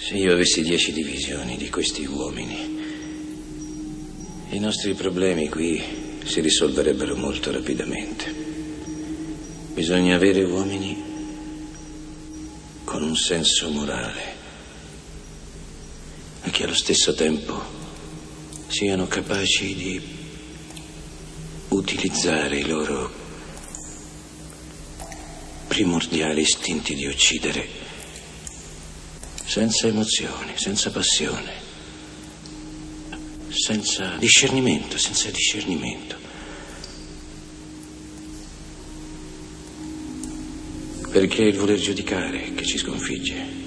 Se io avessi 10 divisioni di questi uomini, i nostri problemi qui si risolverebbero molto rapidamente. Bisogna avere uomini con un senso morale e che allo stesso tempo siano capaci di utilizzare i loro primordiali istinti di uccidere senza emozioni, senza passione, senza discernimento. Perché è il voler giudicare che ci sconfigge.